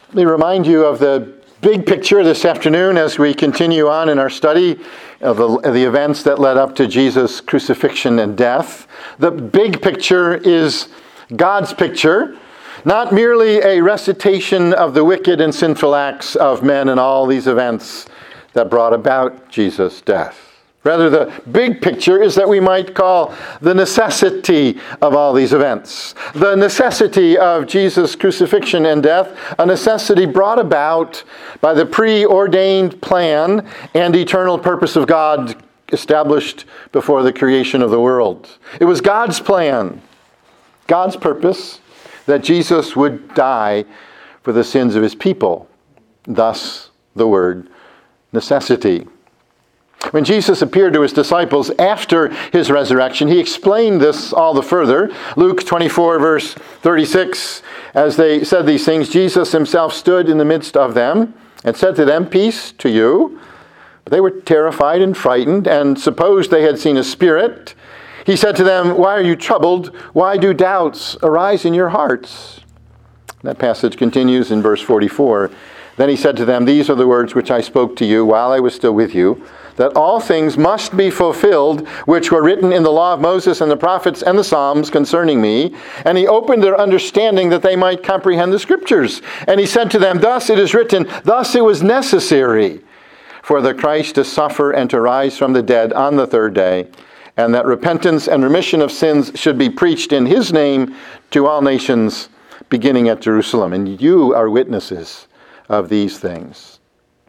Let me remind you of the big picture this afternoon as we continue on in our study of the events that led up to Jesus' crucifixion and death. The big picture is God's picture, not merely a recitation of the wicked and sinful acts of men and all these events that brought about Jesus' death. Rather, the big picture is that we might call the necessity of all these events. The necessity of Jesus' crucifixion and death, a necessity brought about by the preordained plan and eternal purpose of God established before the creation of the world. It was God's plan, God's purpose, that Jesus would die for the sins of his people. Thus, the word necessity. When Jesus appeared to his disciples after his resurrection, he explained this all the further. Luke 24, verse 36, as they said these things, Jesus himself stood in the midst of them and said to them, "Peace to you." But they were terrified and frightened and supposed they had seen a spirit. He said to them, "Why are you troubled? Why do doubts arise in your hearts?" That passage continues in verse 44. Then he said to them, "These are the words which I spoke to you while I was still with you, that all things must be fulfilled which were written in the law of Moses and the prophets and the Psalms concerning me." And he opened their understanding that they might comprehend the Scriptures. And he said to them, "Thus it is written, thus it was necessary for the Christ to suffer and to rise from the dead on the third day, and that repentance and remission of sins should be preached in his name to all nations, beginning at Jerusalem. And you are witnesses of these things."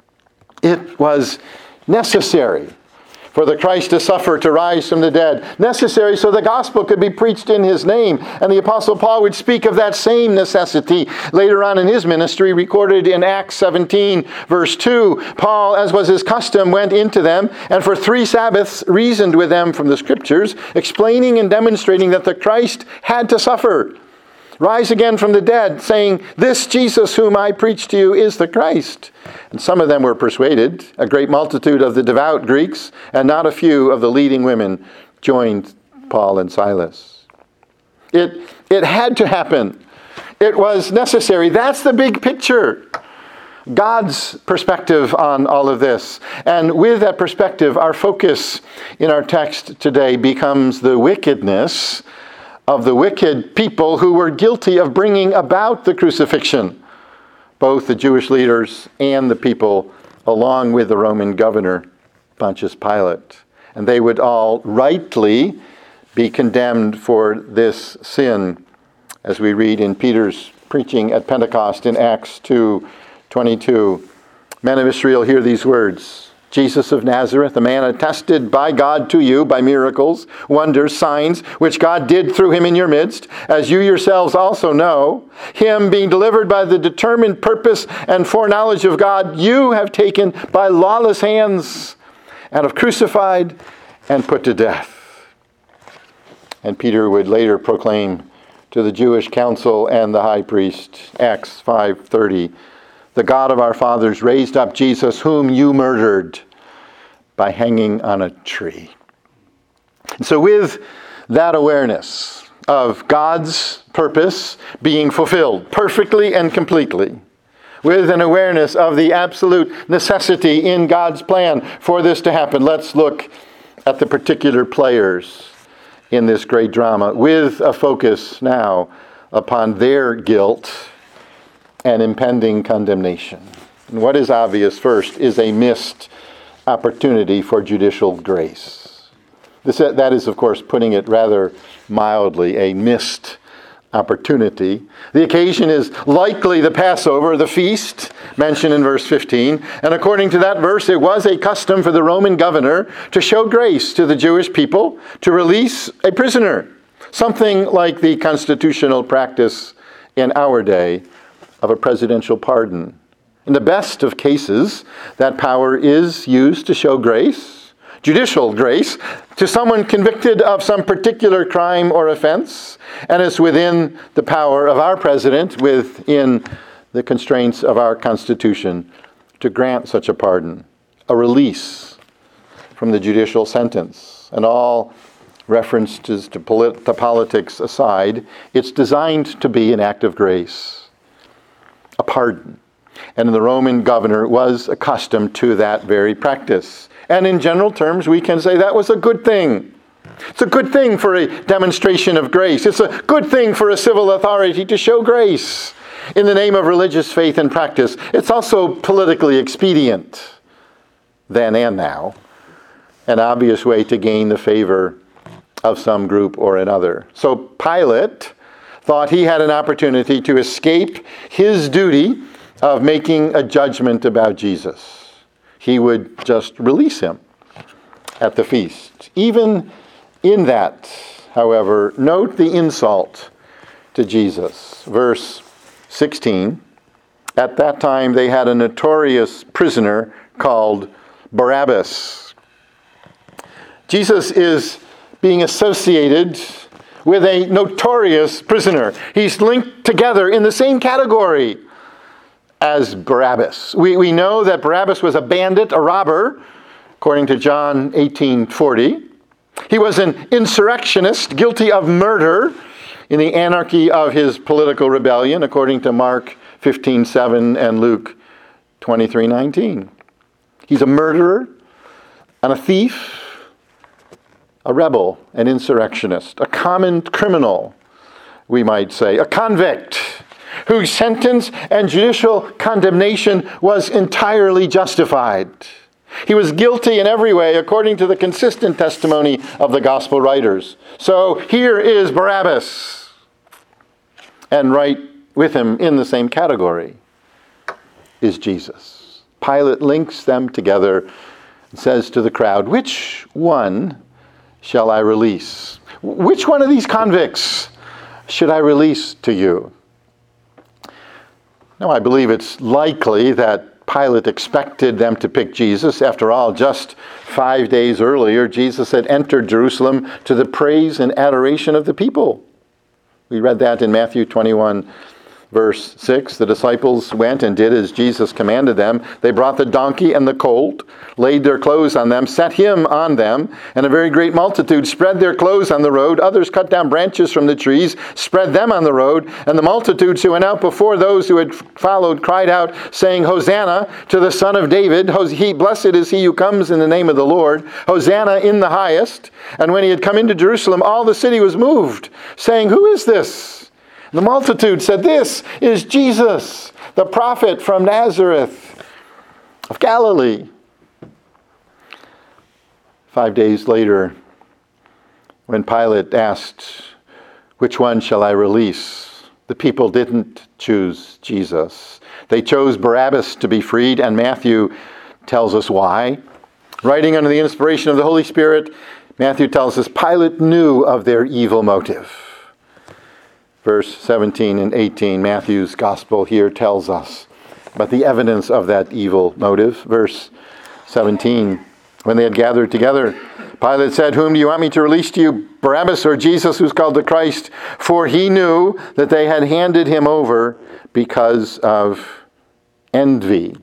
It was necessary for the Christ to suffer, to rise from the dead. Necessary so the gospel could be preached in his name. And the Apostle Paul would speak of that same necessity later on in his ministry, recorded in Acts 17, verse 2. Paul, as was his custom, went into them and for 3 Sabbaths reasoned with them from the Scriptures, explaining and demonstrating that the Christ had to suffer, rise again from the dead, saying, "This Jesus whom I preach to you is the Christ." And some of them were persuaded. A great multitude of the devout Greeks and not a few of the leading women joined Paul and Silas. It had to happen. It was necessary. That's the big picture. God's perspective on all of this. And with that perspective, our focus in our text today becomes the wickedness of the wicked people who were guilty of bringing about the crucifixion, both the Jewish leaders and the people, along with the Roman governor, Pontius Pilate. And they would all rightly be condemned for this sin, as we read in Peter's preaching at Pentecost in Acts 2:22. "Men of Israel, hear these words. Jesus of Nazareth, a man attested by God to you by miracles, wonders, signs, which God did through him in your midst, as you yourselves also know. Him being delivered by the determined purpose and foreknowledge of God, you have taken by lawless hands and have crucified and put to death." And Peter would later proclaim to the Jewish council and the high priest, Acts 5:30, "The God of our fathers raised up Jesus, whom you murdered by hanging on a tree." And so with that awareness of God's purpose being fulfilled perfectly and completely, with an awareness of the absolute necessity in God's plan for this to happen, let's look at the particular players in this great drama, with a focus now upon their guilt and impending condemnation. And what is obvious first is a missed opportunity for judicial grace. That is, of course, putting it rather mildly, a missed opportunity. The occasion is likely the Passover, the feast, mentioned in verse 15. And according to that verse, it was a custom for the Roman governor to show grace to the Jewish people, to release a prisoner, something like the constitutional practice in our day of a presidential pardon. In the best of cases, that power is used to show grace, judicial grace, to someone convicted of some particular crime or offense, and is within the power of our president, within the constraints of our Constitution, to grant such a pardon, a release from the judicial sentence. And all references to politics aside, it's designed to be an act of grace. A pardon. And the Roman governor was accustomed to that very practice. And in general terms, we can say that was a good thing. It's a good thing for a demonstration of grace. It's a good thing for a civil authority to show grace in the name of religious faith and practice. It's also politically expedient, then and now, an obvious way to gain the favor of some group or another. So Pilate thought he had an opportunity to escape his duty of making a judgment about Jesus. He would just release him at the feast. Even in that, however, note the insult to Jesus. Verse 16, at that time they had a notorious prisoner called Barabbas. Jesus is being associated with a notorious prisoner. He's linked together in the same category as Barabbas. We know that Barabbas was a bandit, a robber, according to John 18:40. He was an insurrectionist, guilty of murder in the anarchy of his political rebellion, according to Mark 15:7 and Luke 23:19. He's a murderer and a thief, a rebel, an insurrectionist, a common criminal, we might say, a convict whose sentence and judicial condemnation was entirely justified. He was guilty in every way according to the consistent testimony of the gospel writers. So here is Barabbas, and right with him in the same category is Jesus. Pilate links them together and says to the crowd, "Which one shall I release? Which one of these convicts should I release to you?" Now, I believe it's likely that Pilate expected them to pick Jesus. After all, just 5 days earlier, Jesus had entered Jerusalem to the praise and adoration of the people. We read that in Matthew 21, verse 6. The disciples went and did as Jesus commanded them. They brought the donkey and the colt, laid their clothes on them, set him on them, and a very great multitude spread their clothes on the road. Others cut down branches from the trees, spread them on the road, and the multitudes who went out before those who had followed cried out, saying, "Hosanna to the Son of David. Blessed is he who comes in the name of the Lord. Hosanna in the highest." And when he had come into Jerusalem, all the city was moved, saying, "Who is this?" The multitude said, "This is Jesus, the prophet from Nazareth of Galilee." 5 days later, when Pilate asked, "Which one shall I release?" the people didn't choose Jesus. They chose Barabbas to be freed, and Matthew tells us why. Writing under the inspiration of the Holy Spirit, Matthew tells us Pilate knew of their evil motive. Verse 17 and 18, Matthew's gospel here tells us about the evidence of that evil motive. Verse 17, when they had gathered together, Pilate said, "Whom do you want me to release to you, Barabbas or Jesus, who's called the Christ?" For he knew that they had handed him over because of envy.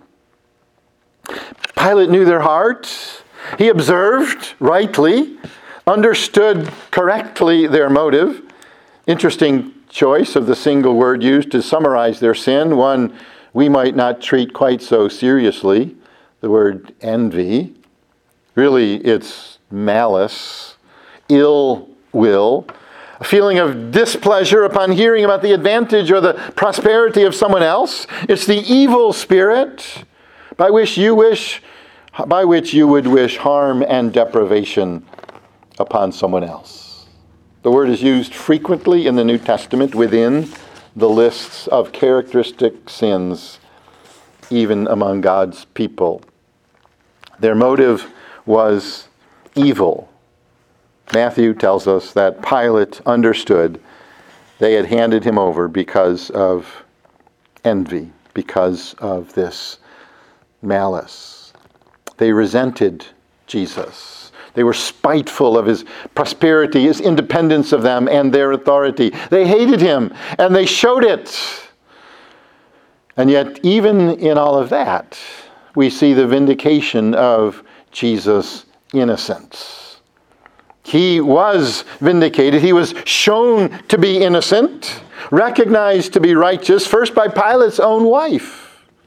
Pilate knew their hearts. He observed rightly, understood correctly their motive. Interesting choice of the single word used to summarize their sin, one we might not treat quite so seriously, the word envy. Really, it's malice, ill will, a feeling of displeasure upon hearing about the advantage or the prosperity of someone else. It's the evil spirit by which you would wish harm and deprivation upon someone else. The word is used frequently in the New Testament within the lists of characteristic sins, even among God's people. Their motive was evil. Matthew tells us that Pilate understood they had handed him over because of envy, because of this malice. They resented Jesus. They were spiteful of his prosperity, his independence of them, and their authority. They hated him, and they showed it. And yet, even in all of that, we see the vindication of Jesus' innocence. He was vindicated. He was shown to be innocent, recognized to be righteous, first by Pilate's own wife.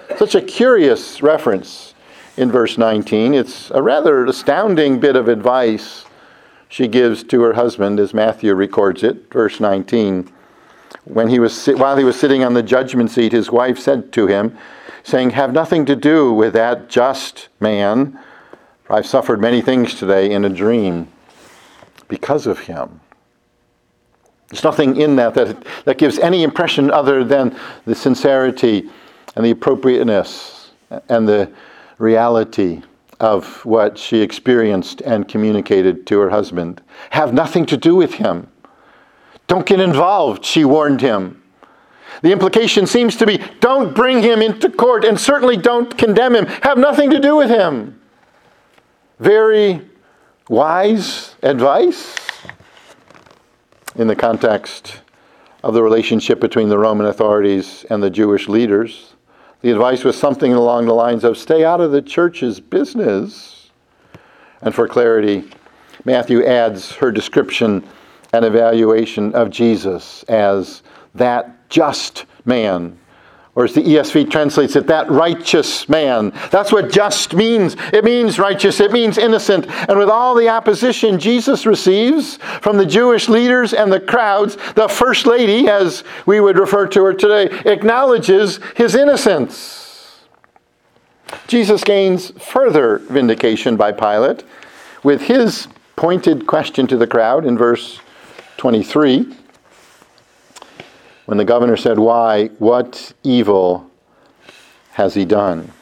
Such a curious reference in verse 19. It's a rather astounding bit of advice she gives to her husband as Matthew records it. Verse 19. While he was sitting on the judgment seat, his wife said to him, saying, "Have nothing to do with that just man, for I've suffered many things today in a dream because of him." There's nothing in that gives any impression other than the sincerity and the appropriateness and the reality of what she experienced and communicated to her husband. Have nothing to do with him. Don't get involved, she warned him. The implication seems to be, don't bring him into court, and certainly don't condemn him. Have nothing to do with him. Very wise advice in the context of the relationship between the Roman authorities and the Jewish leaders. The advice was something along the lines of, stay out of the church's business. And for clarity, Matthew adds her description and evaluation of Jesus as that just man. Or as the ESV translates it, that righteous man. That's what just means. It means righteous. It means innocent. And with all the opposition Jesus receives from the Jewish leaders and the crowds, the First Lady, as we would refer to her today, acknowledges his innocence. Jesus gains further vindication by Pilate with his pointed question to the crowd in verse 23. When the governor said, "Why? What evil has he done?"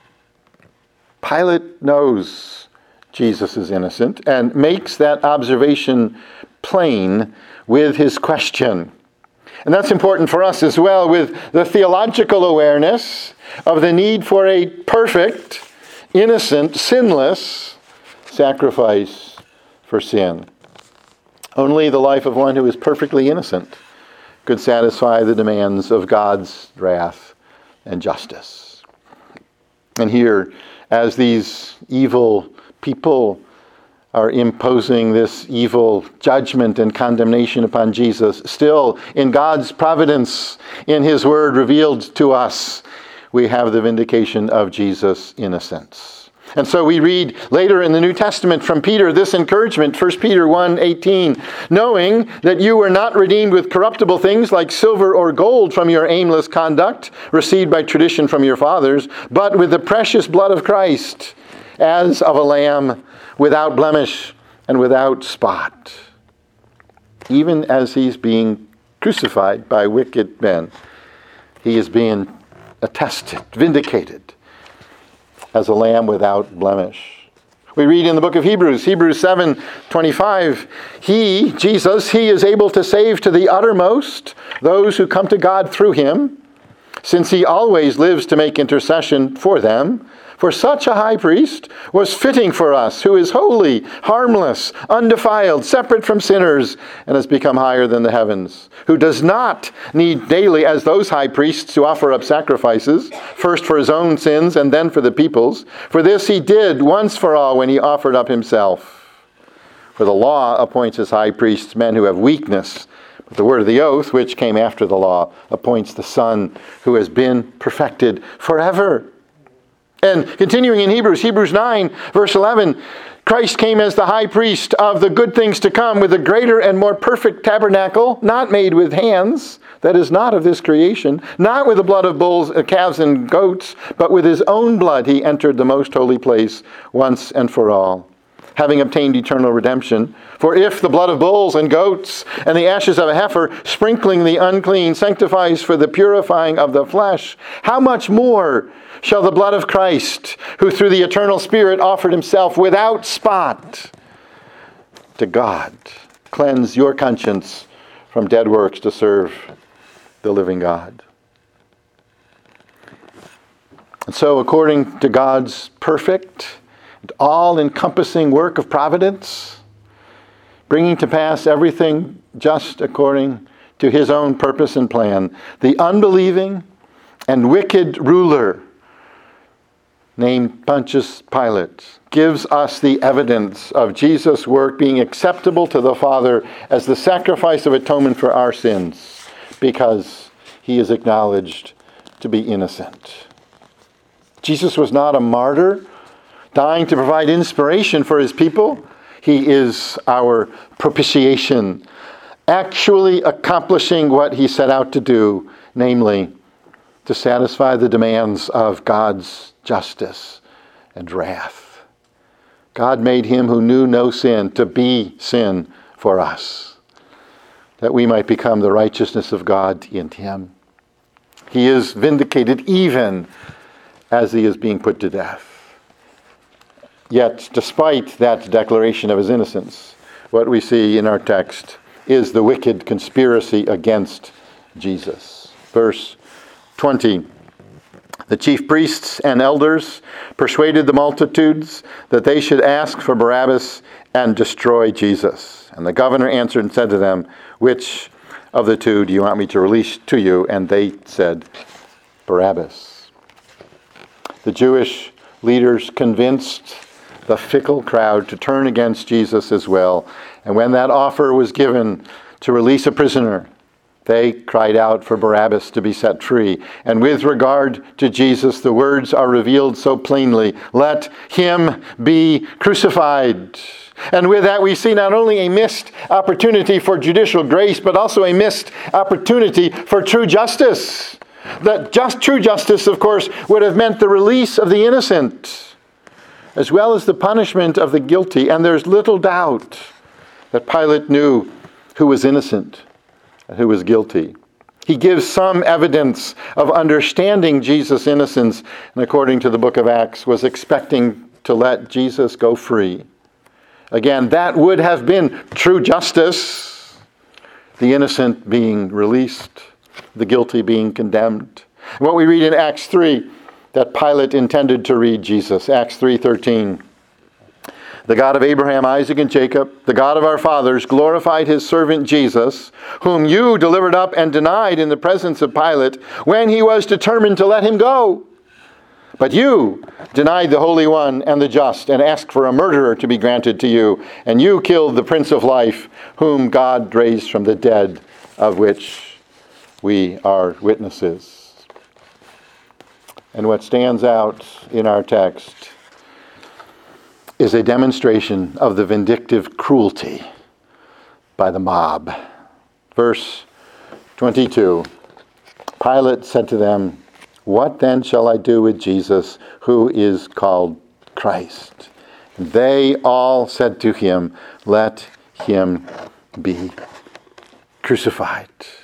Pilate knows Jesus is innocent and makes that observation plain with his question. And that's important for us as well, with the theological awareness of the need for a perfect, innocent, sinless sacrifice for sin. Only the life of one who is perfectly innocent could satisfy the demands of God's wrath and justice. And here, as these evil people are imposing this evil judgment and condemnation upon Jesus, still, in God's providence, in his word revealed to us, we have the vindication of Jesus' innocence. And so we read later in the New Testament from Peter this encouragement, 1 Peter 1:18, knowing that you were not redeemed with corruptible things like silver or gold from your aimless conduct, received by tradition from your fathers, but with the precious blood of Christ, as of a lamb without blemish and without spot. Even as he's being crucified by wicked men, he is being attested, vindicated, as a lamb without blemish. We read in the book of Hebrews 7:25, he, Jesus, he is able to save to the uttermost those who come to God through him, since he always lives to make intercession for them. For such a high priest was fitting for us, who is holy, harmless, undefiled, separate from sinners, and has become higher than the heavens, who does not need daily, as those high priests, to offer up sacrifices, first for his own sins and then for the people's. For this he did once for all when he offered up himself. For the law appoints as high priests men who have weakness, but the word of the oath, which came after the law, appoints the Son who has been perfected forever. And continuing in Hebrews 9, verse 11, Christ came as the high priest of the good things to come with a greater and more perfect tabernacle, not made with hands, that is not of this creation, not with the blood of bulls, calves, and goats, but with his own blood he entered the most holy place once and for all, having obtained eternal redemption. For if the blood of bulls and goats and the ashes of a heifer, sprinkling the unclean, sanctifies for the purifying of the flesh, how much more shall the blood of Christ, who through the eternal Spirit offered himself without spot to God, cleanse your conscience from dead works to serve the living God. And so, according to God's perfect and all-encompassing work of providence, bringing to pass everything just according to his own purpose and plan, the unbelieving and wicked ruler named Pontius Pilate gives us the evidence of Jesus' work being acceptable to the Father as the sacrifice of atonement for our sins, because he is acknowledged to be innocent. Jesus was not a martyr, dying to provide inspiration for his people. He is our propitiation, actually accomplishing what he set out to do, namely, to satisfy the demands of God's justice and wrath. God made him who knew no sin to be sin for us, that we might become the righteousness of God in him. He is vindicated even as he is being put to death. Yet, despite that declaration of his innocence, what we see in our text is the wicked conspiracy against Jesus. Verse 20. The chief priests and elders persuaded the multitudes that they should ask for Barabbas and destroy Jesus. And the governor answered and said to them, "Which of the two do you want me to release to you?" And they said, "Barabbas." The Jewish leaders convinced the fickle crowd to turn against Jesus as well. And when that offer was given to release a prisoner, they cried out for Barabbas to be set free. And with regard to Jesus, the words are revealed so plainly, "Let him be crucified." And with that, we see not only a missed opportunity for judicial grace, but also a missed opportunity for true justice. That true justice, of course, would have meant the release of the innocent, as well as the punishment of the guilty. And there's little doubt that Pilate knew who was innocent and who was guilty. He gives some evidence of understanding Jesus' innocence, and according to the book of Acts, was expecting to let Jesus go free. Again, that would have been true justice, the innocent being released, the guilty being condemned. And what we read in Acts 3, that Pilate intended to read Jesus. Acts 3:13. "The God of Abraham, Isaac, and Jacob, the God of our fathers, glorified his servant Jesus, whom you delivered up and denied in the presence of Pilate, when he was determined to let him go. But you denied the Holy One and the just, and asked for a murderer to be granted to you. And you killed the Prince of Life, whom God raised from the dead, of which we are witnesses." And what stands out in our text is a demonstration of the vindictive cruelty by the mob. Verse 22, Pilate said to them, "What then shall I do with Jesus, who is called Christ?" And they all said to him, "Let him be crucified."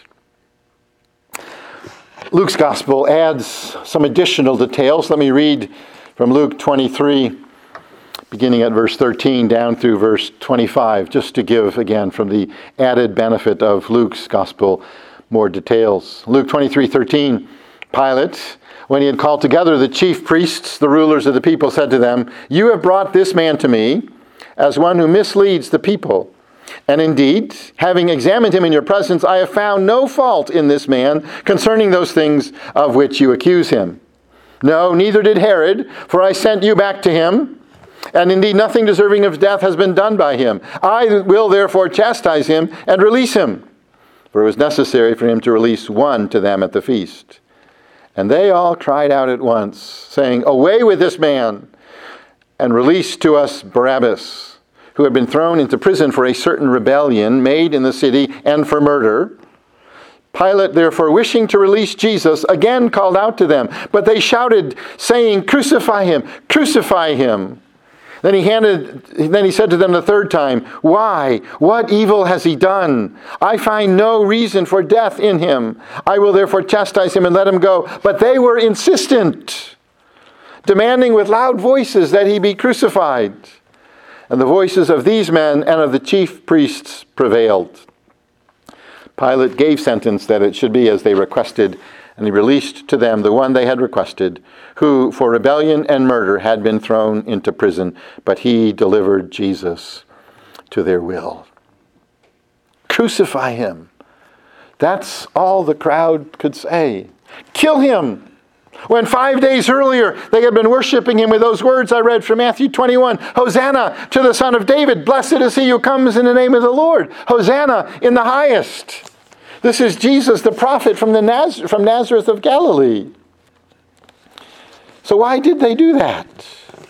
Luke's gospel adds some additional details. Let me read from Luke 23, beginning at verse 13 down through verse 25, just to give, again, from the added benefit of Luke's gospel, more details. Luke 23:13, Pilate, when he had called together the chief priests, the rulers of the people, said to them, "You have brought this man to me as one who misleads the people. And indeed, having examined him in your presence, I have found no fault in this man concerning those things of which you accuse him. No, neither did Herod, for I sent you back to him. And indeed, nothing deserving of death has been done by him. I will therefore chastise him and release him." For it was necessary for him to release one to them at the feast. And they all cried out at once, saying, "Away with this man, and release to us Barabbas, who had been thrown into prison for a certain rebellion made in the city and for murder." Pilate, therefore, wishing to release Jesus, again called out to them. But they shouted, saying, "Crucify him! Crucify him!" Then he said to them the third time, "Why? What evil has he done? I find no reason for death in him. I will therefore chastise him and let him go." But they were insistent, demanding with loud voices that he be crucified. And the voices of these men and of the chief priests prevailed. Pilate gave sentence that it should be as they requested, and he released to them the one they had requested, who for rebellion and murder had been thrown into prison, but he delivered Jesus to their will. Crucify him. That's all the crowd could say. Kill him. When 5 days earlier they had been worshiping him with those words I read from Matthew 21, "Hosanna to the Son of David. Blessed is he who comes in the name of the Lord. Hosanna in the highest." This is Jesus, the prophet from Nazareth of Galilee. So why did they do that?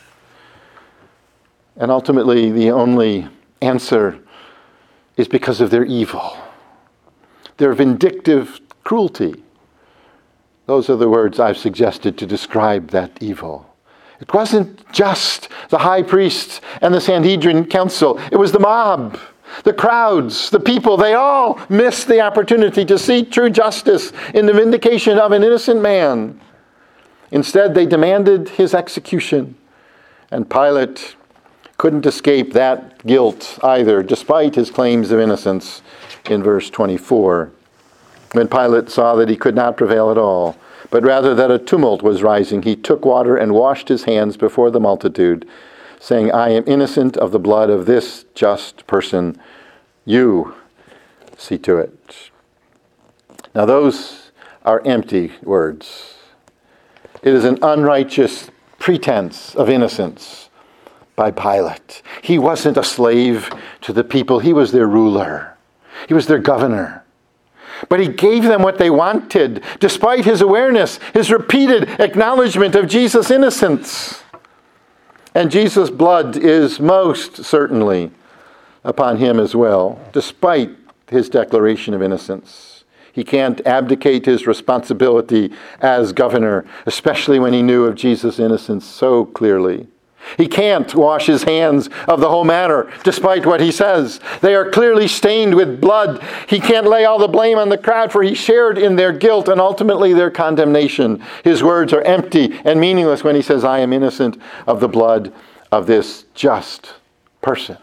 And ultimately, the only answer is because of their evil, their vindictive cruelty. Those are the words I've suggested to describe that evil. It wasn't just the high priests and the Sanhedrin council. It was the mob, the crowds, the people. They all missed the opportunity to seek true justice in the vindication of an innocent man. Instead, they demanded his execution. And Pilate couldn't escape that guilt either, despite his claims of innocence in verse 24. When Pilate saw that he could not prevail at all, but rather that a tumult was rising, he took water and washed his hands before the multitude, saying, I am innocent of the blood of this just person. You see to it. Now those are empty words. It is an unrighteous pretense of innocence by Pilate. He wasn't a slave to the people. He was their ruler. He was their governor. But he gave them what they wanted, despite his awareness, his repeated acknowledgement of Jesus' innocence. And Jesus' blood is most certainly upon him as well, despite his declaration of innocence. He can't abdicate his responsibility as governor, especially when he knew of Jesus' innocence so clearly. He can't wash his hands of the whole matter, despite what he says. They are clearly stained with blood. He can't lay all the blame on the crowd, for he shared in their guilt and ultimately their condemnation. His words are empty and meaningless when he says, I am innocent of the blood of this just person.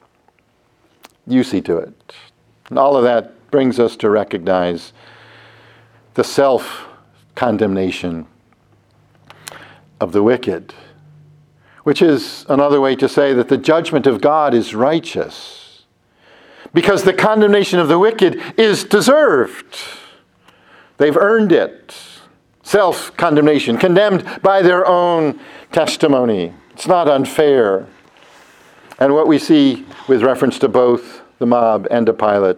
You see to it. And all of that brings us to recognize the self-condemnation of the wicked, which is another way to say that the judgment of God is righteous, because the condemnation of the wicked is deserved. They've earned it. Self-condemnation, condemned by their own testimony. It's not unfair. And what we see with reference to both the mob and to Pilate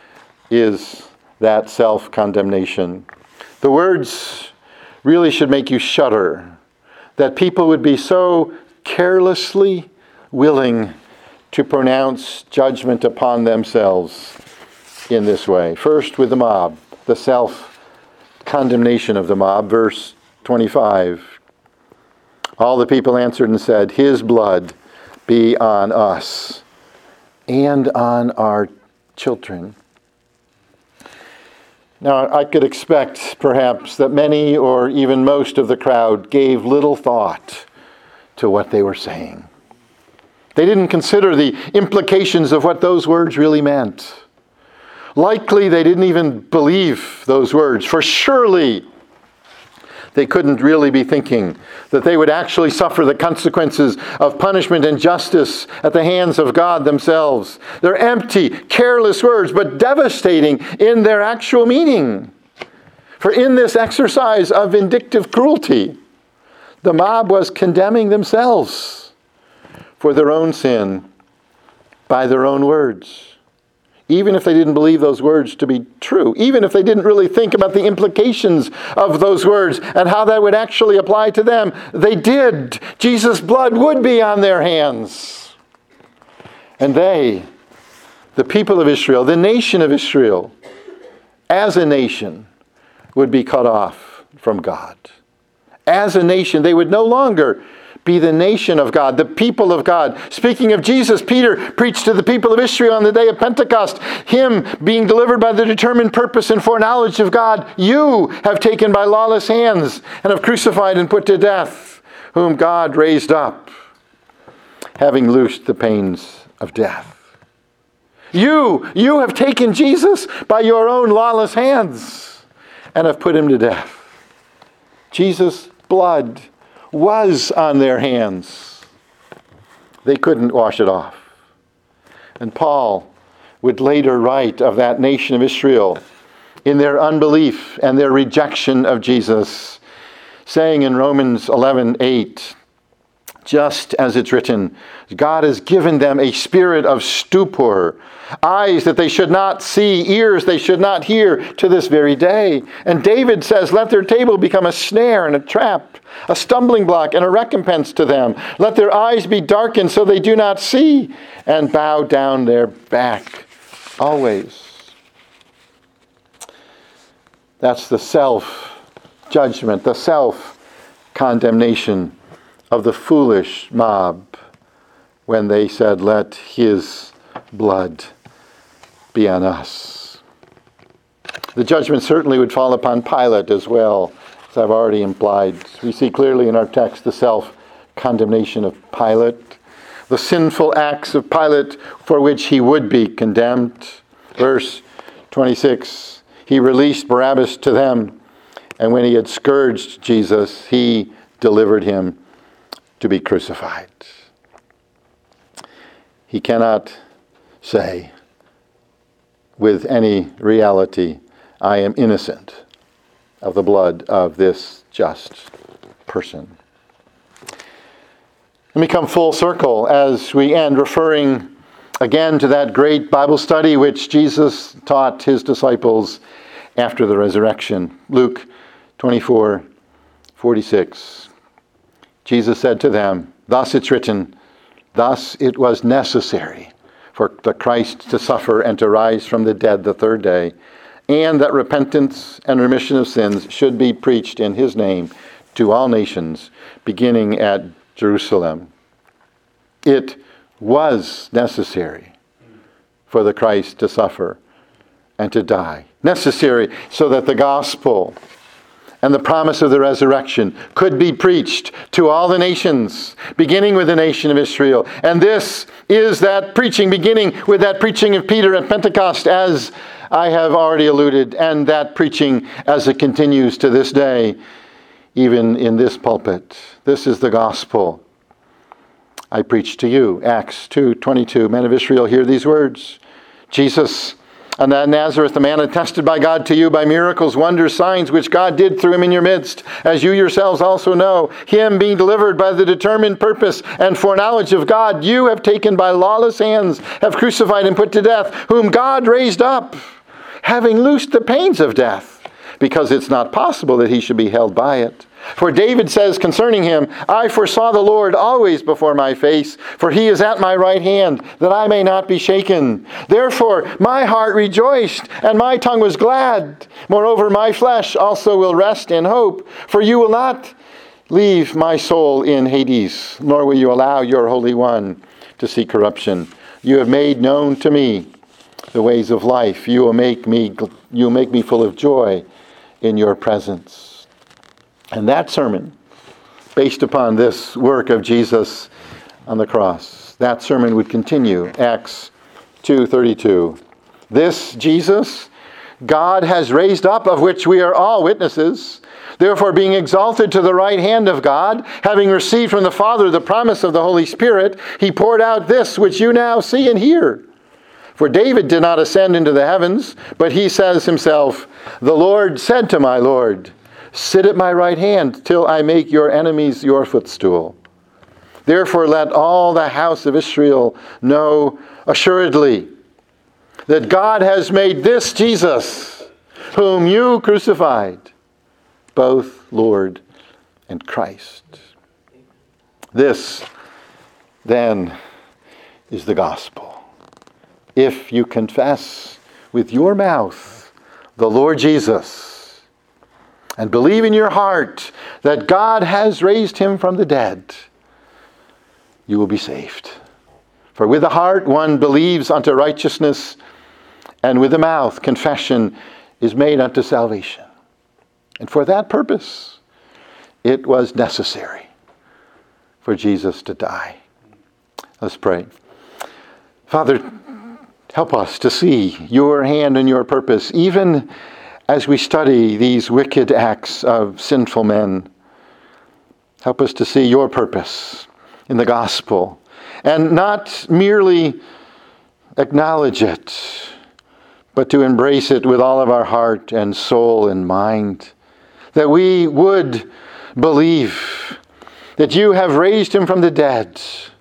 is that self-condemnation. The words really should make you shudder, that people would be so carelessly willing to pronounce judgment upon themselves in this way. First, with the mob, the self-condemnation of the mob, verse 25. All the people answered and said, His blood be on us and on our children. Now, I could expect, perhaps, that many or even most of the crowd gave little thought to what they were saying. They didn't consider the implications of what those words really meant. Likely, they didn't even believe those words, for surely they couldn't really be thinking that they would actually suffer the consequences of punishment and justice at the hands of God themselves. They're empty, careless words, but devastating in their actual meaning. For in this exercise of vindictive cruelty, the mob was condemning themselves for their own sin by their own words. Even if they didn't believe those words to be true, even if they didn't really think about the implications of those words and how that would actually apply to them, they did. Jesus' blood would be on their hands. And they, the people of Israel, the nation of Israel, as a nation, would be cut off from God. As a nation, they would no longer be the nation of God, the people of God. Speaking of Jesus, Peter preached to the people of Israel on the day of Pentecost, him being delivered by the determined purpose and foreknowledge of God. You have taken by lawless hands and have crucified and put to death, whom God raised up, having loosed the pains of death. You have taken Jesus by your own lawless hands and have put him to death. Jesus' blood was on their hands. They couldn't wash it off. And Paul would later write of that nation of Israel in their unbelief and their rejection of Jesus, saying in Romans 11:8, just as it's written, God has given them a spirit of stupor, eyes that they should not see, ears they should not hear to this very day. And David says, let their table become a snare and a trap, a stumbling block and a recompense to them. Let their eyes be darkened so they do not see, and bow down their back always. That's the self-judgment, the self-condemnation of the foolish mob when they said, let his blood be on us. The judgment certainly would fall upon Pilate as well, as I've already implied. We see clearly in our text the self-condemnation of Pilate, the sinful acts of Pilate for which he would be condemned. Verse 26, he released Barabbas to them, and when he had scourged Jesus, he delivered him to be crucified. He cannot say with any reality, I am innocent of the blood of this just person. Let me come full circle as we end, referring again to that great Bible study which Jesus taught his disciples after the resurrection. Luke 24:46. Jesus said to them, thus it's written, thus it was necessary for the Christ to suffer and to rise from the dead the third day, and that repentance and remission of sins should be preached in his name to all nations, beginning at Jerusalem. It was necessary for the Christ to suffer and to die. Necessary so that the gospel and the promise of the resurrection could be preached to all the nations, beginning with the nation of Israel. And this is that preaching, beginning with that preaching of Peter at Pentecost, as I have already alluded, and that preaching as it continues to this day, even in this pulpit. This is the gospel I preach to you. Acts 2:22. Men of Israel, hear these words. Jesus, and that Nazareth, the man attested by God to you by miracles, wonders, signs, which God did through him in your midst, as you yourselves also know. Him being delivered by the determined purpose and foreknowledge of God, you have taken by lawless hands, have crucified and put to death, whom God raised up, having loosed the pains of death, because it's not possible that he should be held by it. For David says concerning him, I foresaw the Lord always before my face, for he is at my right hand, that I may not be shaken. Therefore my heart rejoiced, and my tongue was glad. Moreover, my flesh also will rest in hope, for you will not leave my soul in Hades, nor will you allow your Holy One to see corruption. You have made known to me the ways of life. You will make me full of joy in your presence. And that sermon, based upon this work of Jesus on the cross, that sermon would continue. Acts 2:32. This Jesus God has raised up, of which we are all witnesses. Therefore, being exalted to the right hand of God, having received from the Father the promise of the Holy Spirit, he poured out this which you now see and hear. For David did not ascend into the heavens, but he says himself, the Lord said to my Lord, sit at my right hand till I make your enemies your footstool. Therefore let all the house of Israel know assuredly that God has made this Jesus, whom you crucified, both Lord and Christ. This, then, is the gospel. If you confess with your mouth the Lord Jesus, and believe in your heart that God has raised him from the dead, you will be saved. For with the heart one believes unto righteousness, and with the mouth confession is made unto salvation. And for that purpose, it was necessary for Jesus to die. Let's pray. Father, help us to see your hand and your purpose, even as we study these wicked acts of sinful men. Help us to see your purpose in the gospel, and not merely acknowledge it, but to embrace it with all of our heart and soul and mind, that we would believe that you have raised him from the dead,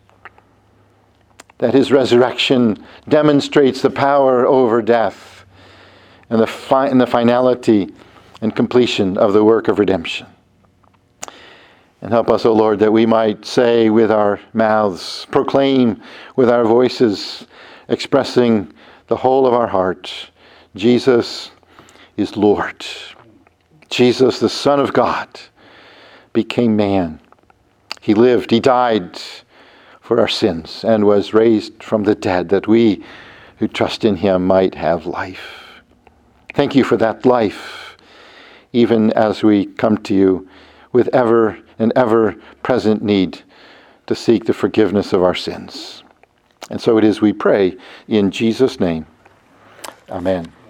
that his resurrection demonstrates the power over death and the finality and completion of the work of redemption. And help us, O Lord, that we might say with our mouths, proclaim with our voices, expressing the whole of our heart, Jesus is Lord. Jesus, the Son of God, became man. He lived, he died for our sins and was raised from the dead, that we who trust in him might have life. Thank you for that life, even as we come to you with ever and ever present need to seek the forgiveness of our sins. And so it is we pray in Jesus' name. Amen.